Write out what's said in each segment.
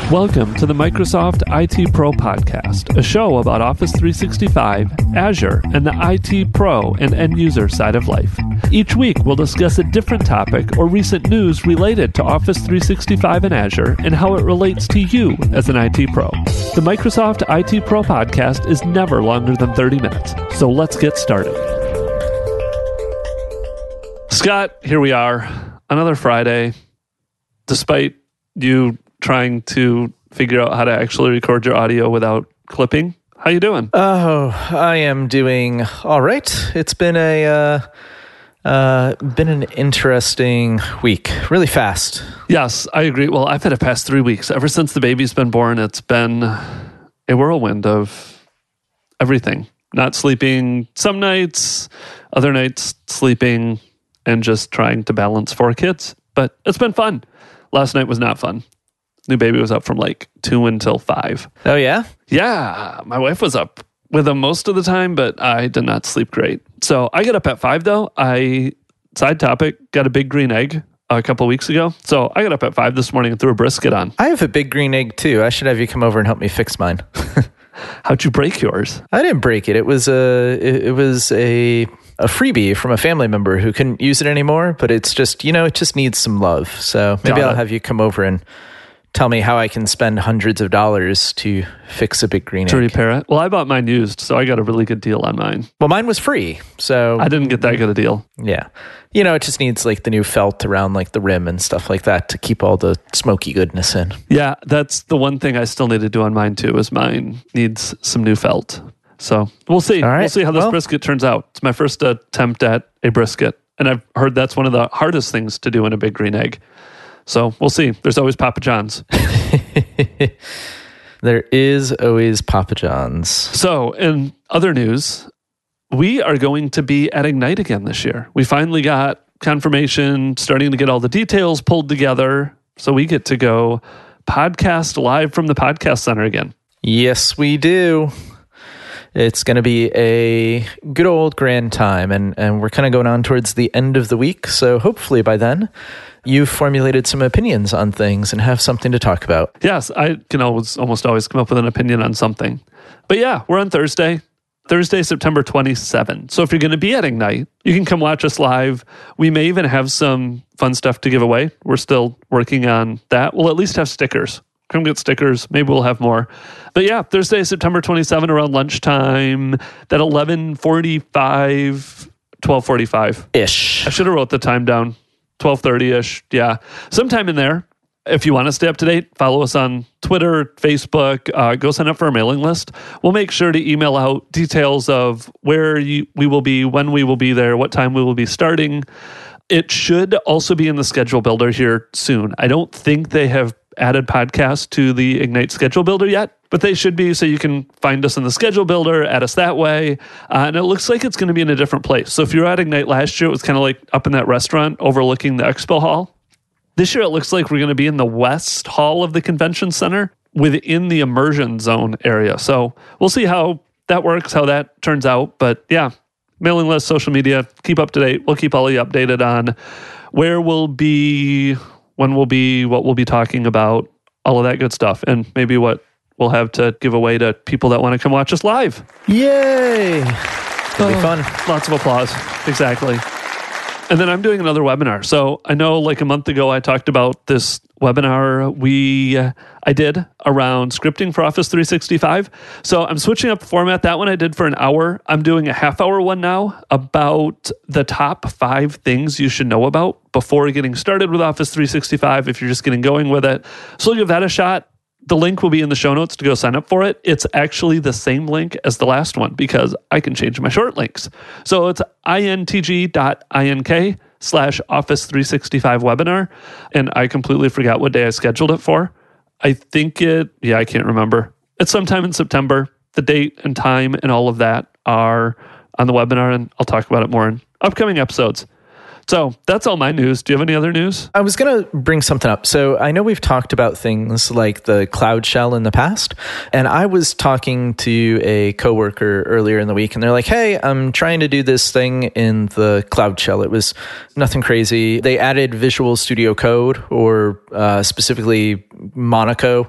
Welcome to the Microsoft IT Pro Podcast, a show about Office 365, Azure, and the IT Pro and end user side of life. Each week, we'll discuss a different topic or recent news related to Office 365 and Azure and how it relates to you as an IT Pro. The Microsoft IT Pro Podcast is never longer than 30 minutes, so let's get started. Scott, here we are, another Friday. Despite you trying to figure out how to actually record your audio without clipping. How you doing? Oh, I am doing all right. It's been an interesting week. Really fast. Yes, I agree. Well, I've had the past 3 weeks. Ever since the baby's been born, it's been a whirlwind of everything. Not sleeping some nights, other nights sleeping, and just trying to balance 4 kids. But it's been fun. Last night was not fun. New baby was up from like 2 until 5. Oh, yeah? Yeah. My wife was up with him most of the time, but I did not sleep great. So I got up at 5 though. Side topic, got a big green egg a couple of weeks ago. So I got up at 5 this morning and threw a brisket on. I have a big green egg too. I should have you come over and help me fix mine. How'd you break yours? I didn't break it. It was a freebie from a family member who couldn't use it anymore, but it's just, it just needs some love. So maybe I'll have you come over and tell me how I can spend hundreds of dollars to fix a big green egg. To repair it? Well, I bought mine used, so I got a really good deal on mine. Well, mine was free, so I didn't get that good a deal. Yeah. It just needs like the new felt around like the rim and stuff like that to keep all the smoky goodness in. Yeah, that's the one thing I still need to do on mine too, is mine needs some new felt. So we'll see. All right. We'll see how this brisket turns out. It's my first attempt at a brisket, and I've heard that's one of the hardest things to do in a big green egg. So we'll see. There's always Papa John's. There is always Papa John's. So in other news, we are going to be at Ignite again this year. We finally got confirmation, starting to get all the details pulled together. So we get to go podcast live from the Podcast Center again. Yes, we do. It's going to be a good old grand time, and we're kind of going on towards the end of the week. So hopefully by then, you've formulated some opinions on things and have something to talk about. Yes, I can almost always come up with an opinion on something. But yeah, we're on Thursday, September 27th. So if you're going to be at Ignite, you can come watch us live. We may even have some fun stuff to give away. We're still working on that. We'll at least have stickers. Come get stickers. Maybe we'll have more. But yeah, Thursday, September 27th around lunchtime, that 11:45, 12:45-ish. I should have wrote the time down. 12:30-ish. Yeah. Sometime in there. If you want to stay up to date, follow us on Twitter, Facebook, go sign up for our mailing list. We'll make sure to email out details of where we will be, when we will be there, what time we will be starting. It should also be in the schedule builder here soon. I don't think they have added podcasts to the Ignite schedule builder yet, but they should be, so you can find us in the schedule builder, add us that way. And it looks like it's going to be in a different place. So if you were at Ignite last year, it was kind of like up in that restaurant overlooking the expo hall. This year, it looks like we're going to be in the west hall of the convention center within the immersion zone area. So we'll see how that works, how that turns out. But yeah, mailing list, social media, keep up to date. We'll keep all of you updated on where we'll be, when we'll be, what we'll be talking about, all of that good stuff. And maybe what we'll have to give away to people that want to come watch us live. Yay! It'll be fun. Lots of applause. Exactly. And then I'm doing another webinar. So I know like a month ago, I talked about this webinar I did around scripting for Office 365. So I'm switching up the format. That one I did for an hour. I'm doing a half-hour one now about the top 5 things you should know about before getting started with Office 365 if you're just getting going with it. So I'll give that a shot. The link will be in the show notes to go sign up for it. It's actually the same link as the last one because I can change my short links. So it's intg.ink/Office 365 webinar. And I completely forgot what day I scheduled it for. I think I can't remember. It's sometime in September. The date and time and all of that are on the webinar, and I'll talk about it more in upcoming episodes. So that's all my news. Do you have any other news? I was going to bring something up. So I know we've talked about things like the Cloud Shell in the past, and I was talking to a coworker earlier in the week, and they're like, hey, I'm trying to do this thing in the Cloud Shell. It was nothing crazy. They added Visual Studio Code, or specifically Monaco,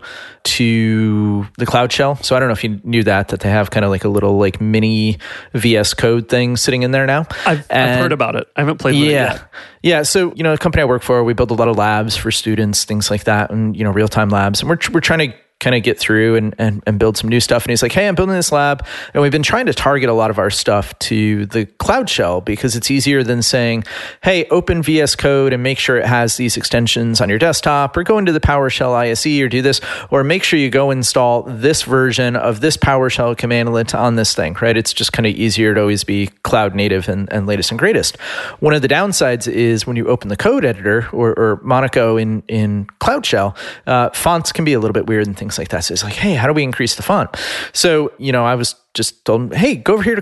to the Cloud Shell. So I don't know if you knew that they have kind of like a little like mini VS Code thing sitting in there now. I've heard about it. I haven't played with it yet. Yeah. So, the company I work for, we build a lot of labs for students, things like that, and, real-time labs. And we're trying to kind of get through and build some new stuff. And he's like, hey, I'm building this lab. And we've been trying to target a lot of our stuff to the Cloud Shell because it's easier than saying, hey, open VS Code and make sure it has these extensions on your desktop, or go into the PowerShell ISE or do this, or make sure you go install this version of this PowerShell commandlet on this thing, right? It's just kind of easier to always be cloud native and latest and greatest. One of the downsides is when you open the code editor or Monaco in Cloud Shell, fonts can be a little bit weird and things like that. So it's like, hey, how do we increase the font? So, I was just told, hey, go over here to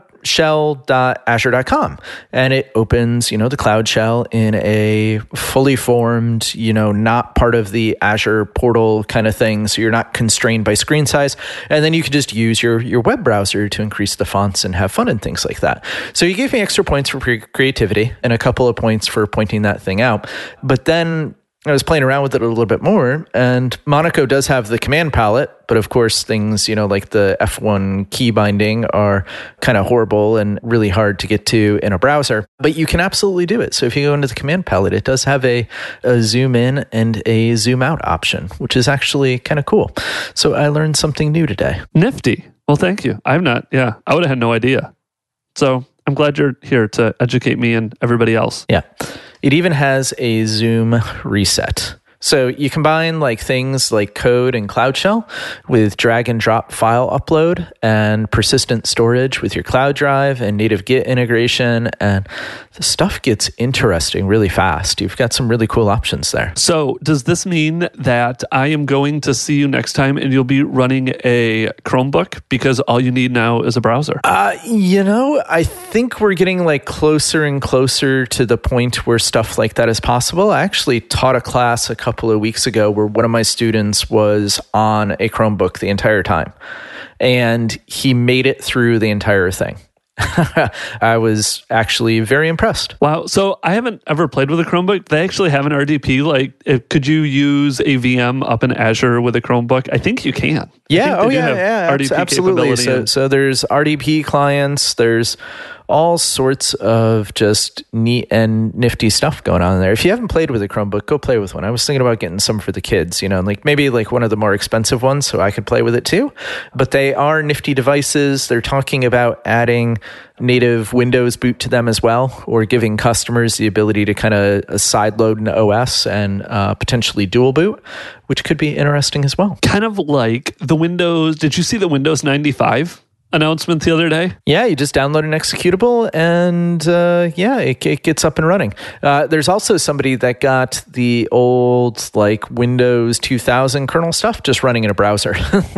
cloudshell.azure.com. And it opens, the Cloud Shell in a fully formed, not part of the Azure portal kind of thing. So you're not constrained by screen size. And then you can just use your web browser to increase the fonts and have fun and things like that. So you gave me extra points for creativity and a couple of points for pointing that thing out. But then I was playing around with it a little bit more, and Monaco does have the command palette, but of course things, like the F1 key binding are kind of horrible and really hard to get to in a browser, but you can absolutely do it. So if you go into the command palette, it does have a zoom in and a zoom out option, which is actually kind of cool. So I learned something new today. Nifty. Well, thank you. I would have had no idea. So I'm glad you're here to educate me and everybody else. Yeah. It even has a zoom reset. So you combine like things like code and Cloud Shell with drag and drop file upload and persistent storage with your cloud drive and native Git integration, and the stuff gets interesting really fast. You've got some really cool options there. So does this mean that I am going to see you next time and you'll be running a Chromebook because all you need now is a browser? I think we're getting like closer and closer to the point where stuff like that is possible. I actually taught a class a couple of weeks ago where one of my students was on a Chromebook the entire time, and he made it through the entire thing. I was actually very impressed. Wow. So I haven't ever played with a Chromebook. They actually have an RDP. Could you use a VM up in Azure with a Chromebook? I think you can. Yeah. RDP absolutely. So there's RDP clients. There's all sorts of just neat and nifty stuff going on there. If you haven't played with a Chromebook, go play with one. I was thinking about getting some for the kids, maybe one of the more expensive ones so I could play with it too. But they are nifty devices. They're talking about adding native Windows boot to them as well, or giving customers the ability to kind of sideload an OS and potentially dual boot, which could be interesting as well. Kind of like the Windows. Did you see the Windows 95 announcement the other day? Yeah, you just download an executable and it gets up and running. There's also somebody that got the old Windows 2000 kernel stuff just running in a browser,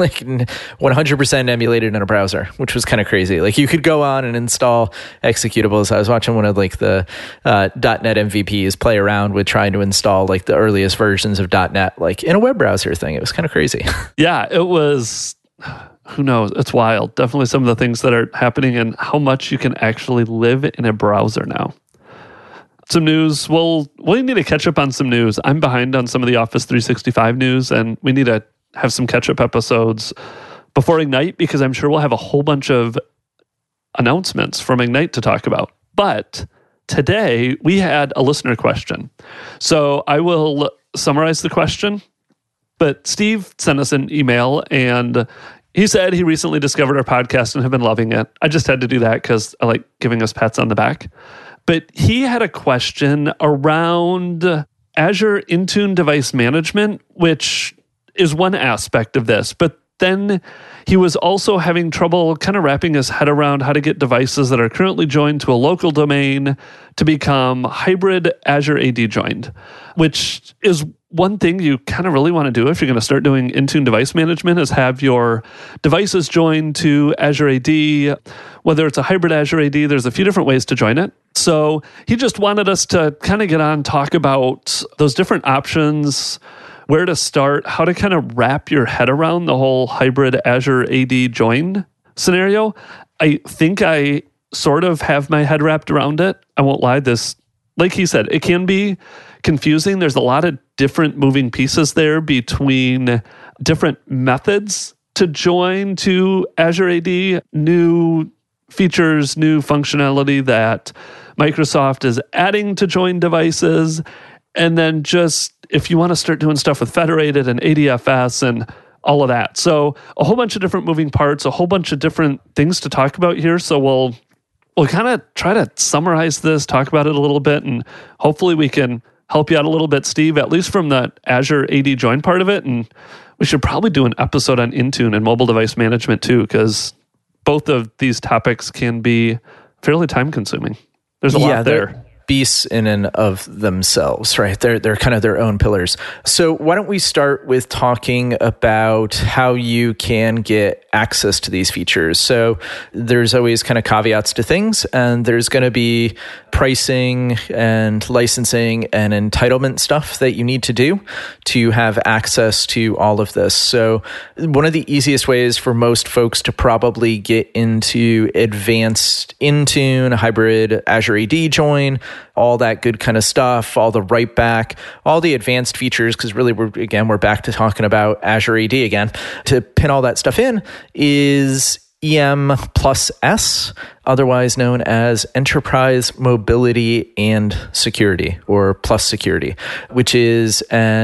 100% emulated in a browser, which was kind of crazy. You could go on and install executables. I was watching one of the .NET MVPs play around with trying to install the earliest versions of .NET in a web browser thing. It was kind of crazy. Yeah, it was. Who knows? It's wild. Definitely some of the things that are happening and how much you can actually live in a browser now. Some news. Well, we need to catch up on some news. I'm behind on some of the Office 365 news, and we need to have some catch-up episodes before Ignite because I'm sure we'll have a whole bunch of announcements from Ignite to talk about. But today, we had a listener question. So I will summarize the question. But Steve sent us an email, and he said he recently discovered our podcast and have been loving it. I just had to do that because I like giving us pats on the back. But he had a question around Azure Intune device management, which is one aspect of this. But then he was also having trouble kind of wrapping his head around how to get devices that are currently joined to a local domain to become hybrid Azure AD joined, which is one thing you kind of really want to do if you're going to start doing Intune device management is have your devices joined to Azure AD. Whether it's a hybrid Azure AD, there's a few different ways to join it. So he just wanted us to kind of get on, talk about those different options, where to start, how to kind of wrap your head around the whole hybrid Azure AD join scenario. I think I sort of have my head wrapped around it. I won't lie, this, like he said, it can be confusing. There's a lot of different moving pieces there between different methods to join to Azure AD, new features, new functionality that Microsoft is adding to join devices. And then just if you want to start doing stuff with Federated and ADFS and all of that. So a whole bunch of different moving parts, a whole bunch of different things to talk about here. So we'll kind of try to summarize this, talk about it a little bit, and hopefully we can help you out a little bit, Steve, at least from the Azure AD join part of it. And we should probably do an episode on Intune and mobile device management too, because both of these topics can be fairly time consuming. There's a lot there. Beasts in and of themselves, right? They're kind of their own pillars. So why don't we start with talking about how you can get access to these features? So there's always kind of caveats to things, and there's going to be pricing and licensing and entitlement stuff that you need to do to have access to all of this. So one of the easiest ways for most folks to probably get into advanced Intune, hybrid Azure AD join, all that good kind of stuff, all the write back, all the advanced features, because really we're back to talking about Azure AD again. To pin all that stuff in is EM plus S, otherwise known as Enterprise Mobility and Security, or Plus Security, which is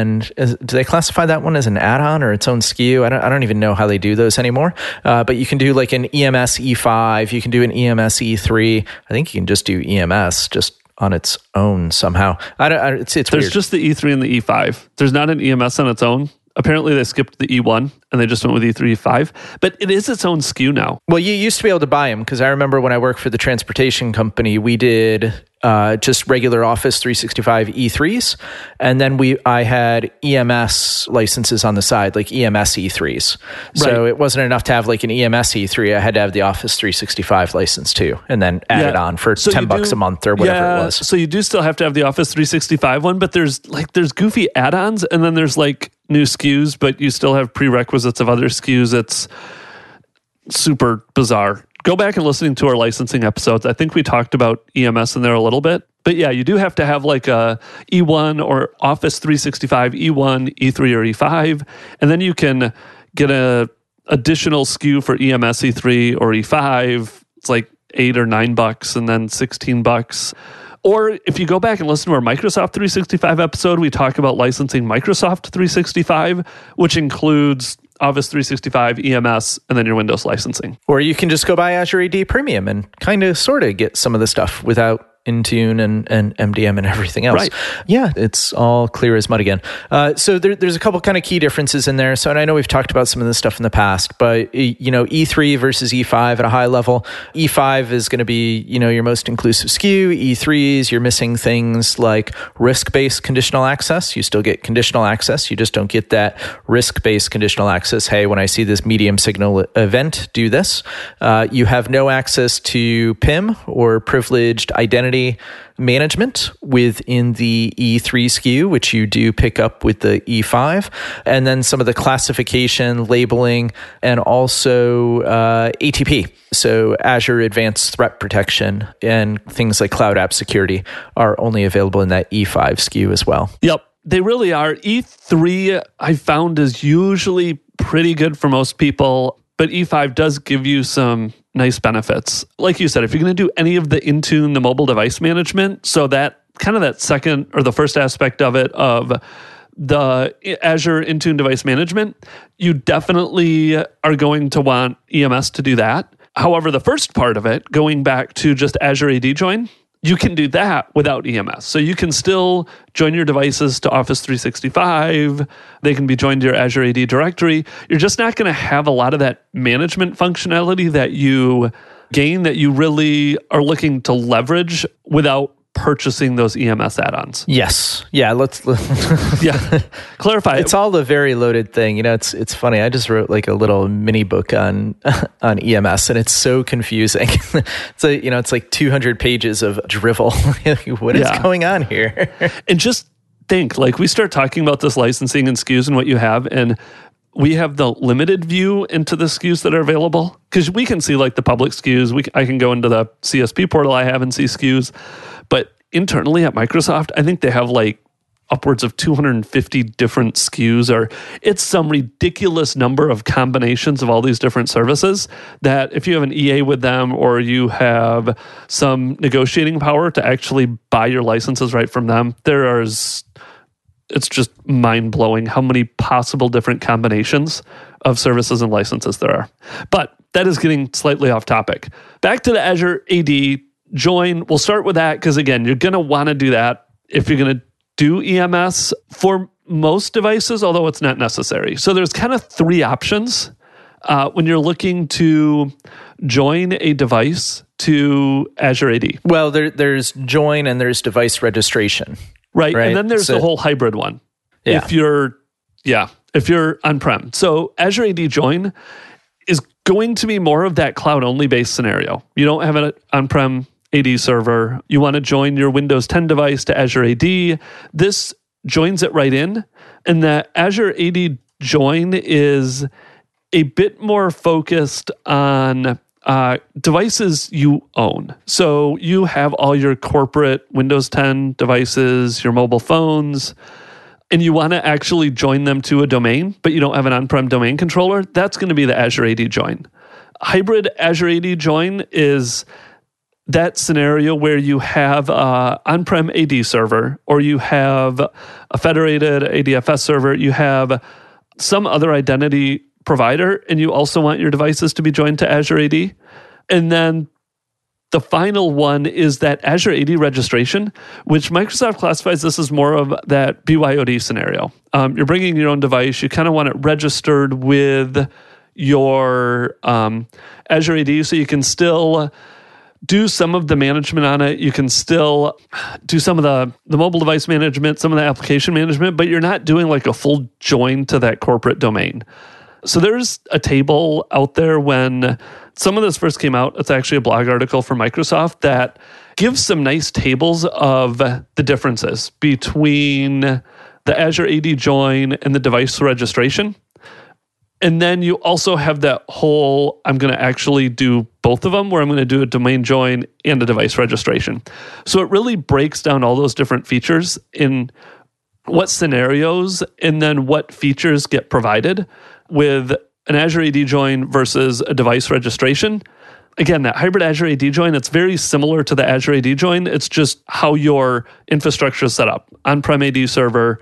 do they classify that one as an add-on or its own SKU? I don't even know how they do those anymore. But you can do like an EMS E5, you can do an EMS E3. I think you can just do EMS just on its own somehow. It's There's weird. just the E3 and the E5. There's not an EMS on its own. Apparently they skipped the E1 and they just went with E3, E5. But it is its own SKU now. Well, you used to be able to buy them, because I remember when I worked for the transportation company, we did just regular Office 365 E3s. And then I had EMS licenses on the side, like EMS E3s. So it wasn't enough to have like an EMS E3. I had to have the Office 365 license too, and then add it on for $10 a month or whatever it was. So you do still have to have the Office 365 one, but there's goofy add-ons, and then there's like new SKUs, but you still have prerequisites of other SKUs. It's super bizarre. Go back and listen to our licensing episodes. I think we talked about EMS in there a little bit. But yeah, you do have to have like a E1 or Office 365 E1, E3, or E5. And then you can get a additional SKU for EMS E3 or E5. It's like $8 or $9 and then $16. Or if you go back and listen to our Microsoft 365 episode, we talk about licensing Microsoft 365, which includes Office 365, EMS, and then your Windows licensing. Or you can just go buy Azure AD Premium and kind of sort of get some of the stuff without Intune and MDM and everything else. Right. Yeah, it's all clear as mud again. So there's a couple kind of key differences in there. So, and I know we've talked about some of this stuff in the past, but E3 versus E5 at a high level. E5 is going to be, your most inclusive SKU. E3s, you're missing things like risk-based conditional access. You still get conditional access. You just don't get that risk-based conditional access. Hey, when I see this medium signal event, do this. You have no access to PIM or privileged identity management within the E3 SKU, which you do pick up with the E5, and then some of the classification, labeling, and also ATP. So Azure Advanced Threat Protection and things like Cloud App Security are only available in that E5 SKU as well. Yep, they really are. E3 I found is usually pretty good for most people, but E5 does give you some nice benefits. Like you said, if you're going to do any of the Intune, the mobile device management, so that kind of that second or the first aspect of it, of the Azure Intune device management, you definitely are going to want EMS to do that. However, the first part of it, going back to just Azure AD join, you can do that without EMS. So you can still join your devices to Office 365. They can be joined to your Azure AD directory. You're just not going to have a lot of that management functionality that you gain, that you really are looking to leverage without purchasing those EMS add-ons. Yes. Yeah. Let's clarify. It's all the very loaded thing. It's funny. I just wrote like a little mini book on EMS, and it's so confusing. It's like 200 pages of drivel. What is going on here? And just think, like, we start talking about this licensing and SKUs and what you have, and we have the limited view into the SKUs that are available, because we can see like the public SKUs. I can go into the CSP portal I have and see SKUs. But internally at Microsoft, I think they have like upwards of 250 different SKUs, or it's some ridiculous number of combinations of all these different services that if you have an EA with them, or you have some negotiating power to actually buy your licenses right from them, it's just mind-blowing how many possible different combinations of services and licenses there are. But that is getting slightly off topic. Back to the Azure AD join. We'll start with that because, again, you're going to want to do that if you're going to do EMS for most devices, although it's not necessary. So there's kind of three options when you're looking to join a device to Azure AD. Well, there's join and there's device registration. Right. And then there's the whole hybrid one. Yeah. If you're on-prem. So Azure AD Join is going to be more of that cloud-only based scenario. You don't have an on-prem AD server. You want to join your Windows 10 device to Azure AD. This joins it right in. And the Azure AD Join is a bit more focused on devices you own. So you have all your corporate Windows 10 devices, your mobile phones, and you want to actually join them to a domain, but you don't have an on-prem domain controller. That's going to be the Azure AD Join. Hybrid Azure AD Join is that scenario where you have an on-prem AD server, or you have a federated ADFS server, you have some other identity provider, and you also want your devices to be joined to Azure AD. And then the final one is that Azure AD registration, which Microsoft classifies this as more of that BYOD scenario. You're bringing your own device. You kind of want it registered with your Azure AD, so you can still do some of the management on it. You can still do some of the mobile device management, some of the application management, but you're not doing like a full join to that corporate domain. So there's a table out there when some of this first came out. It's actually a blog article from Microsoft that gives some nice tables of the differences between the Azure AD Join and the device registration. And then you also have that whole, I'm going to actually do both of them, where I'm going to do a domain join and a device registration. So it really breaks down all those different features in what scenarios and then what features get provided with an Azure AD Join versus a device registration. Again, that hybrid Azure AD Join, it's very similar to the Azure AD Join. It's just how your infrastructure is set up. On-prem AD server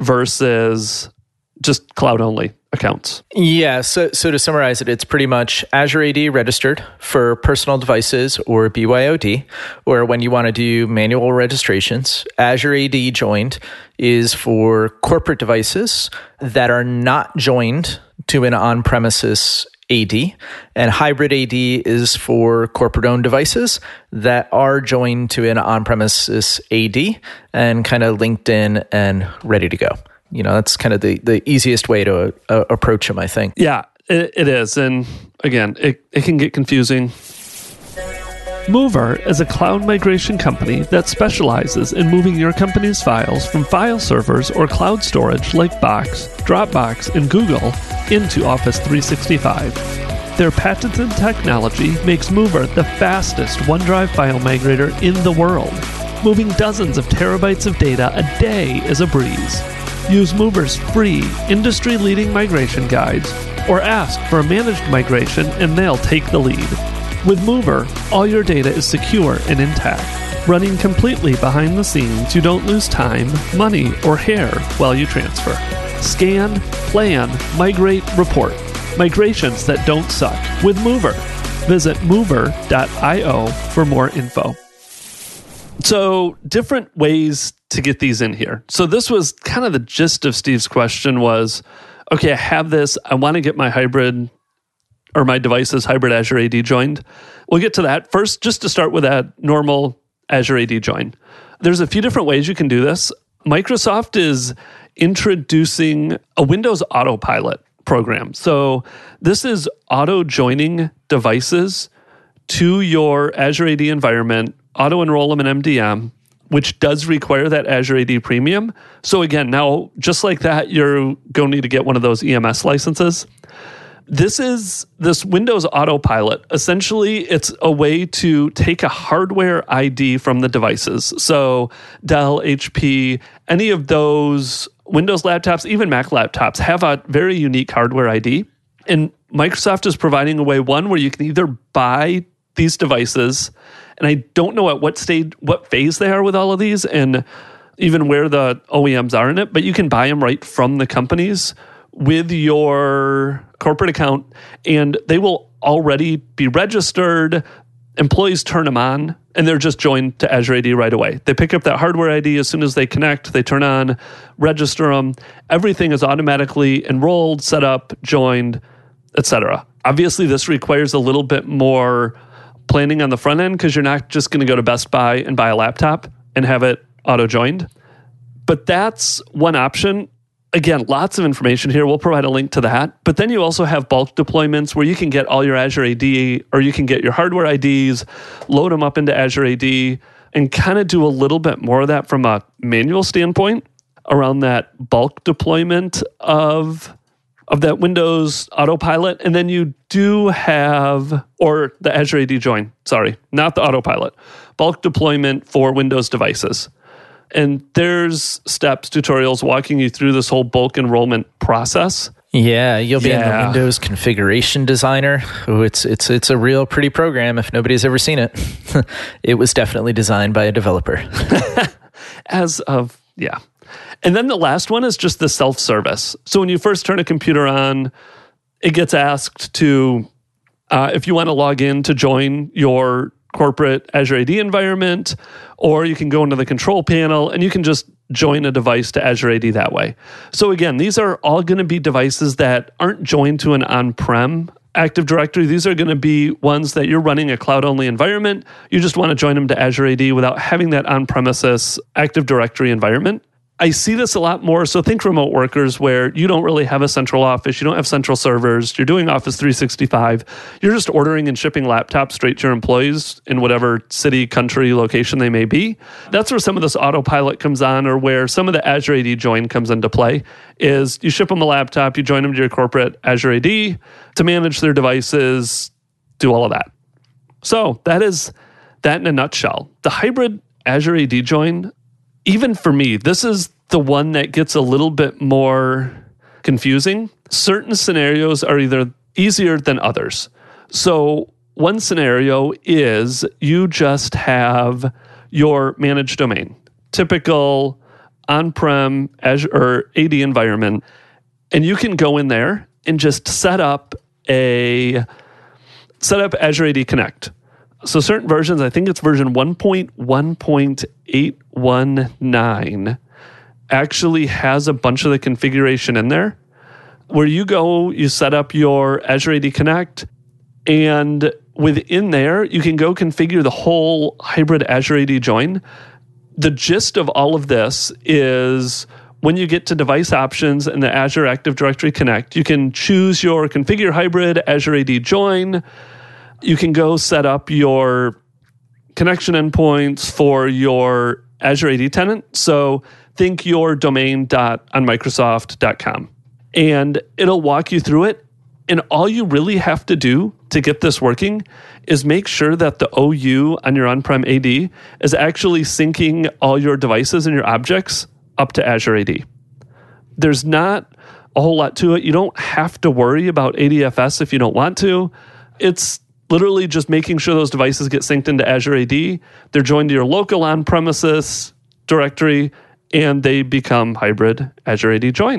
versus just cloud-only accounts. Yeah, so to summarize it, it's pretty much Azure AD registered for personal devices or BYOD, or when you want to do manual registrations. Azure AD joined is for corporate devices that are not joined to an on-premises AD, and hybrid AD is for corporate-owned devices that are joined to an on-premises AD and kind of linked in and ready to go. That's kind of the easiest way to approach them, I think. Yeah, it is. And again, it can get confusing. Mover is a cloud migration company that specializes in moving your company's files from file servers or cloud storage like Box, Dropbox, and Google into Office 365. Their patented technology makes Mover the fastest OneDrive file migrator in the world. Moving dozens of terabytes of data a day is a breeze. Use Mover's free, industry-leading migration guides, or ask for a managed migration and they'll take the lead. With Mover, all your data is secure and intact. Running completely behind the scenes, you don't lose time, money, or hair while you transfer. Scan, plan, migrate, report. Migrations that don't suck with Mover. Visit mover.io for more info. So, different ways to get these in here. So this was kind of the gist of Steve's question was, okay, I have this. I want to get my hybrid or my devices hybrid Azure AD joined. We'll get to that. First, just to start with that normal Azure AD join. There's a few different ways you can do this. Microsoft is introducing a Windows Autopilot program. So this is auto-joining devices to your Azure AD environment, auto-enroll them in MDM, which does require that Azure AD Premium. So again, now, just like that, you're going to need to get one of those EMS licenses. This Windows Autopilot. Essentially, it's a way to take a hardware ID from the devices. So Dell, HP, any of those Windows laptops, even Mac laptops, have a very unique hardware ID. And Microsoft is providing a way, one, where you can either buy these devices, and I don't know at what phase they are with all of these, and even where the OEMs are in it, but you can buy them right from the companies with your corporate account, and they will already be registered. Employees turn them on, and they're just joined to Azure AD right away. They pick up that hardware ID as soon as they connect, they turn on, register them. Everything is automatically enrolled, set up, joined, etc. Obviously, this requires a little bit more planning on the front end because you're not just going to go to Best Buy and buy a laptop and have it auto-joined. But that's one option. Again, lots of information here. We'll provide a link to that. But then you also have bulk deployments where you can get all your Azure AD, or you can get your hardware IDs, load them up into Azure AD, and kind of do a little bit more of that from a manual standpoint around that bulk deployment of that Windows Autopilot. And then you do have, or the Azure AD join, sorry, not the Autopilot, bulk deployment for Windows devices. And there's steps, tutorials walking you through this whole bulk enrollment process. Yeah, you'll be in the Windows Configuration Designer. Oh, it's a real pretty program if nobody's ever seen it. It was definitely designed by a developer. And then the last one is just the self-service. So when you first turn a computer on, it gets asked to, if you want to log in to join your corporate Azure AD environment, or you can go into the control panel and you can just join a device to Azure AD that way. So again, these are all going to be devices that aren't joined to an on-prem Active Directory. These are going to be ones that you're running a cloud-only environment. You just want to join them to Azure AD without having that on-premises Active Directory environment. I see this a lot more. So think remote workers where you don't really have a central office. You don't have central servers. You're doing Office 365. You're just ordering and shipping laptops straight to your employees in whatever city, country, location they may be. That's where some of this autopilot comes on, or where some of the Azure AD join comes into play, is you ship them a laptop, you join them to your corporate Azure AD to manage their devices, do all of that. So that is that in a nutshell. The hybrid Azure AD join, even for me, this is the one that gets a little bit more confusing. Certain scenarios are either easier than others. So one scenario is you just have your managed domain, typical on-prem Azure or AD environment, and you can go in there and just set up Azure AD Connect. So certain versions, I think it's version 1.1.819, actually has a bunch of the configuration in there where you go, you set up your Azure AD Connect, and within there, you can go configure the whole hybrid Azure AD join. The gist of all of this is when you get to device options in the Azure Active Directory Connect, you can choose your configure hybrid Azure AD join. You can go set up your connection endpoints for your Azure AD tenant. So think your domain.onmicrosoft.com. And it'll walk you through it. And all you really have to do to get this working is make sure that the OU on your on-prem AD is actually syncing all your devices and your objects up to Azure AD. There's not a whole lot to it. You don't have to worry about ADFS if you don't want to. It's literally just making sure those devices get synced into Azure AD. They're joined to your local on-premises directory, and they become hybrid Azure AD joined.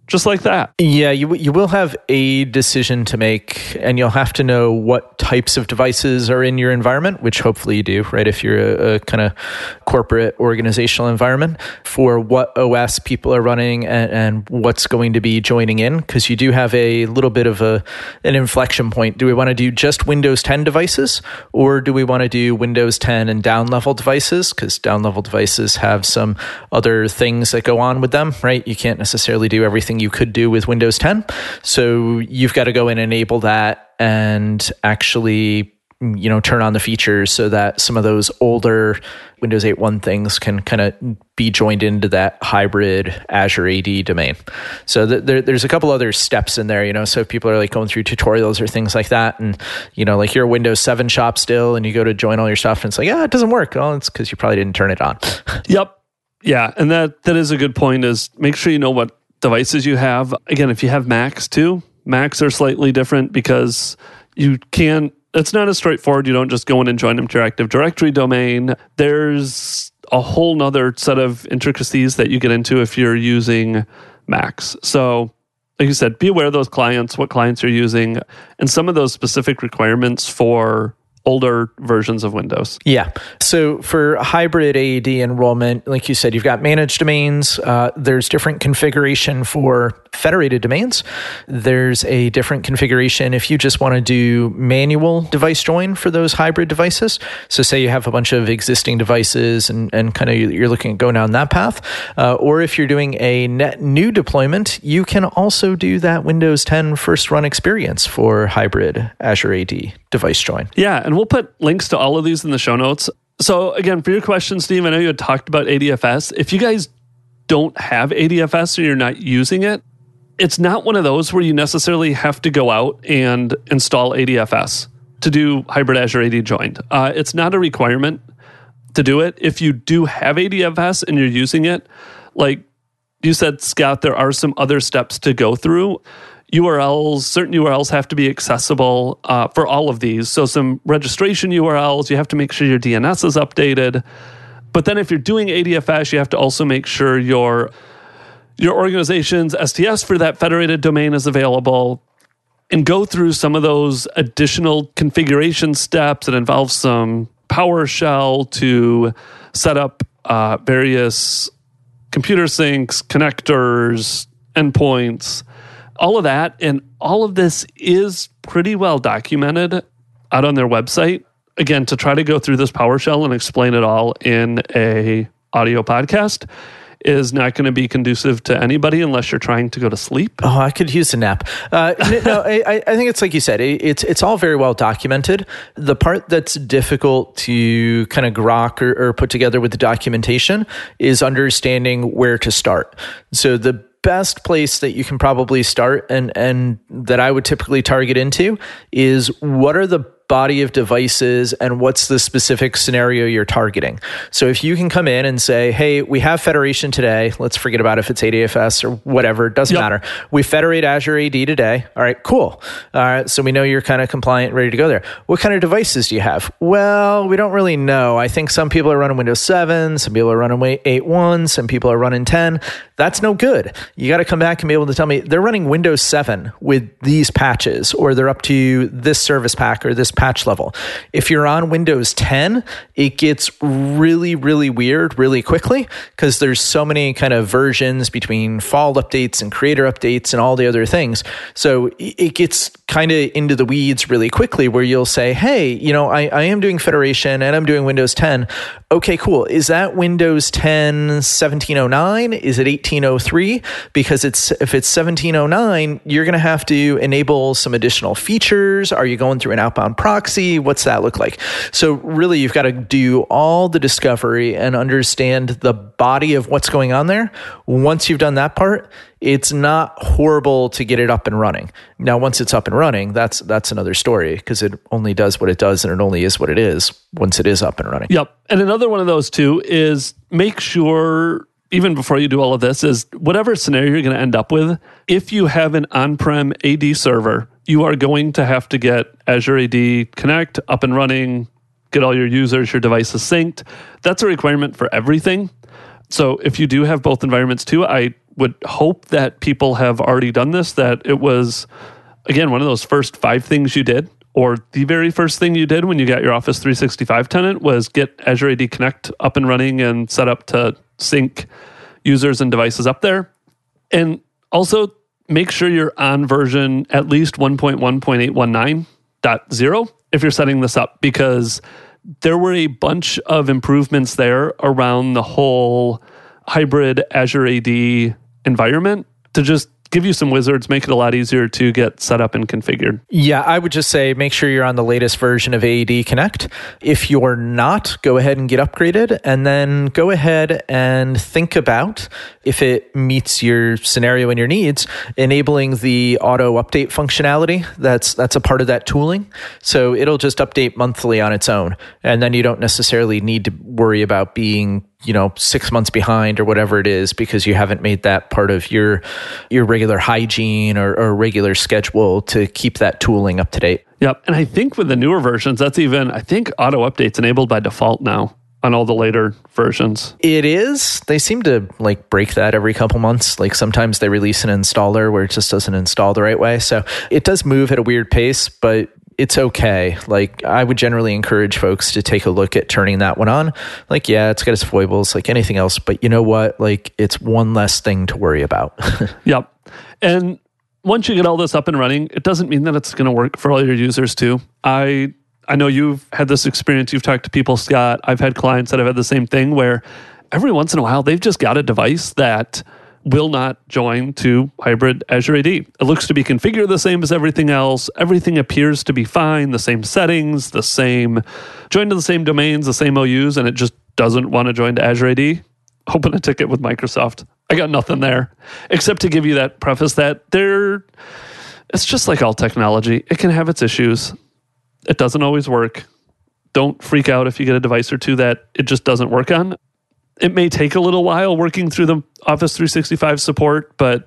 just like that. Yeah, you will have a decision to make, and you'll have to know what types of devices are in your environment, which hopefully you do, right? If you're a kind of corporate organizational environment, for what OS people are running and what's going to be joining in, because you do have a little bit of an inflection point. Do we want to do just Windows 10 devices, or do we want to do Windows 10 and down-level devices? Because down-level devices have some other things that go on with them, right? You can't necessarily do everything you could do with Windows 10. So you've got to go and enable that and actually, turn on the features so that some of those older Windows 8.1 things can kind of be joined into that hybrid Azure AD domain. So there's a couple other steps in there, so if people are like going through tutorials or things like that, and, like you're a Windows 7 shop still, and you go to join all your stuff and it's like, it doesn't work. Oh, it's because you probably didn't turn it on. Yep. Yeah. And that is a good point, is make sure you know what devices you have. Again, if you have Macs too, Macs are slightly different because it's not as straightforward. You don't just go in and join them to your Active Directory domain. There's a whole nother set of intricacies that you get into if you're using Macs. So, like you said, be aware of those clients, what clients you're using, and some of those specific requirements for older versions of Windows. Yeah. So for hybrid AAD enrollment, like you said, you've got managed domains. There's different configuration for federated domains. There's a different configuration if you just want to do manual device join for those hybrid devices. So say you have a bunch of existing devices and kind of you're looking at going down that path. Or if you're doing a net new deployment, you can also do that Windows 10 first run experience for hybrid Azure AD device join. Yeah, and we'll put links to all of these in the show notes. So again, for your question, Steve, I know you had talked about ADFS. If you guys don't have ADFS or you're not using it, it's not one of those where you necessarily have to go out and install ADFS to do hybrid Azure AD joined. It's not a requirement to do it. If you do have ADFS and you're using it, like you said, Scott, there are some other steps to go through. Certain URLs have to be accessible for all of these. So some registration URLs, you have to make sure your DNS is updated. But then if you're doing ADFS, you have to also make sure your organization's STS for that federated domain is available, and go through some of those additional configuration steps that involve some PowerShell to set up various computer syncs, connectors, endpoints, all of that. And all of this is pretty well documented out on their website. Again, to try to go through this PowerShell and explain it all in a audio podcast is not going to be conducive to anybody unless you're trying to go to sleep. Oh, I could use a nap. I think it's like you said, it's all very well documented. The part that's difficult to kind of grok or put together with the documentation is understanding where to start. So the best place that you can probably start and that I would typically target into is what are the body of devices and what's the specific scenario you're targeting. So if you can come in and say, hey, we have federation today. Let's forget about if it's ADFS or whatever. It doesn't matter. We federate Azure AD today. All right, cool. All right, so we know you're kind of compliant, ready to go there. What kind of devices do you have? Well, we don't really know. I think some people are running Windows 7. Some people are running 8.1. Some people are running 10. That's no good. You got to come back and be able to tell me they're running Windows 7 with these patches, or they're up to this service pack or this patch level. If you're on Windows 10, it gets really, really weird really quickly because there's so many kind of versions between fall updates and creator updates and all the other things. So it gets kind of into the weeds really quickly where you'll say, hey, I am doing federation and I'm doing Windows 10. Okay, cool. Is that Windows 10 1709? Is it 1803? Because if it's 1709, you're going to have to enable some additional features. Are you going through an outbound proxy? What's that look like? So really, you've got to do all the discovery and understand the body of what's going on there. Once you've done that part, it's not horrible to get it up and running. Now, once it's up and running, that's another story because it only does what it does and it only is what it is once it is up and running. Yep. And another one of those too is make sure, even before you do all of this, is whatever scenario you're going to end up with, if you have an on-prem AD server, you are going to have to get Azure AD Connect up and running, get all your users, your devices synced. That's a requirement for everything. So if you do have both environments too, I would hope that people have already done this, that it was, again, one of those first 5 things you did, or the very first thing you did when you got your Office 365 tenant was get Azure AD Connect up and running and set up to sync users and devices up there. And also make sure you're on version at least 1.1.819.0 if you're setting this up, because there were a bunch of improvements there around the whole hybrid Azure AD environment to just give you some wizards, make it a lot easier to get set up and configured. Yeah, I would just say make sure you're on the latest version of AD Connect. If you're not, go ahead and get upgraded, and then go ahead and think about, if it meets your scenario and your needs, enabling the auto update functionality. That's a part of that tooling. So it'll just update monthly on its own. And then you don't necessarily need to worry about being 6 months behind or whatever it is, because you haven't made that part of your regular hygiene or regular schedule to keep that tooling up to date. Yep. And I think with the newer versions, I think auto update's enabled by default now on all the later versions. It is. They seem to break that every couple months. Sometimes they release an installer where it just doesn't install the right way. So it does move at a weird pace, but it's okay. I would generally encourage folks to take a look at turning that one on. Yeah, it's got its foibles like anything else, but you know what? It's one less thing to worry about. Yep. And once you get all this up and running, it doesn't mean that it's going to work for all your users too. I know you've had this experience. You've talked to people, Scott. I've had clients that have had the same thing where every once in a while, they've just got a device that will not join to hybrid Azure AD. It looks to be configured the same as everything else. Everything appears to be fine, the same settings, join to the same domains, the same OUs, and it just doesn't want to join to Azure AD. Open a ticket with Microsoft. I got nothing there, except to give you that preface that it's just like all technology. It can have its issues. It doesn't always work. Don't freak out if you get a device or two that it just doesn't work on. It may take a little while working through the Office 365 support, but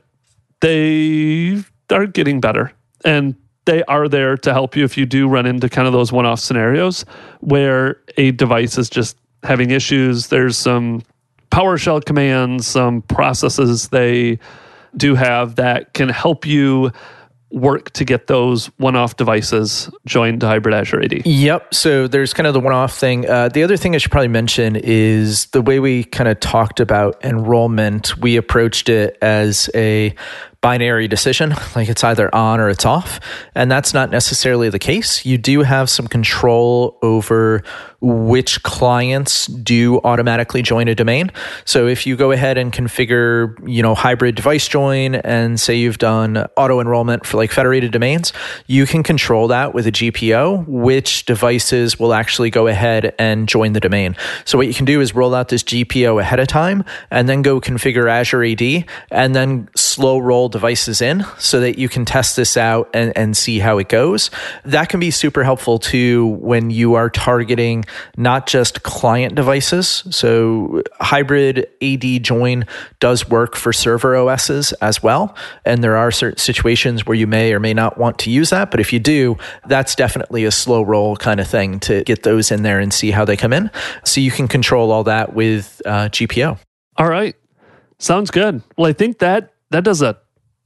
they are getting better. And they are there to help you if you do run into kind of those one-off scenarios where a device is just having issues. There's some PowerShell commands, some processes they do have that can help you work to get those one-off devices joined to hybrid Azure AD. Yep. So there's kind of the one-off thing. The other thing I should probably mention is the way we kind of talked about enrollment. We approached it as a binary decision, it's either on or it's off. And that's not necessarily the case. You do have some control over which clients do automatically join a domain. So if you go ahead and configure, hybrid device join, and say you've done auto enrollment for federated domains, you can control that with a GPO, which devices will actually go ahead and join the domain. So what you can do is roll out this GPO ahead of time and then go configure Azure AD and then slow roll devices in so that you can test this out and see how it goes. That can be super helpful too when you are targeting not just client devices. So hybrid AD join does work for server OSs as well. And there are certain situations where you may or may not want to use that. But if you do, that's definitely a slow roll kind of thing to get those in there and see how they come in. So you can control all that with GPO. All right. Sounds good. Well, I think that does a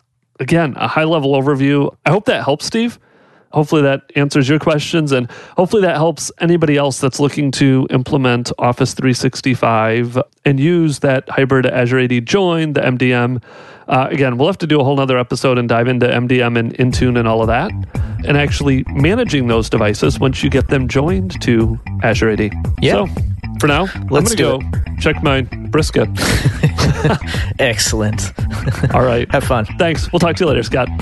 high-level overview. I hope that helps, Steve. Hopefully that answers your questions, and hopefully that helps anybody else that's looking to implement Office 365 and use that hybrid Azure AD join, the MDM. Again, we'll have to do a whole nother episode and dive into MDM and Intune and all of that, and actually managing those devices once you get them joined to Azure AD. Yeah. So for now, let's go check my brisket. Excellent. All right. Have fun. Thanks. We'll talk to you later, Scott.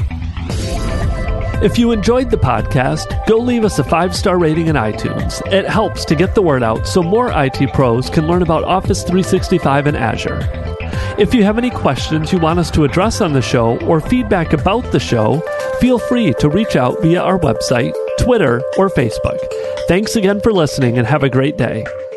If you enjoyed the podcast, go leave us a 5-star rating in iTunes. It helps to get the word out so more IT pros can learn about Office 365 and Azure. If you have any questions you want us to address on the show or feedback about the show, feel free to reach out via our website, Twitter, or Facebook. Thanks again for listening and have a great day.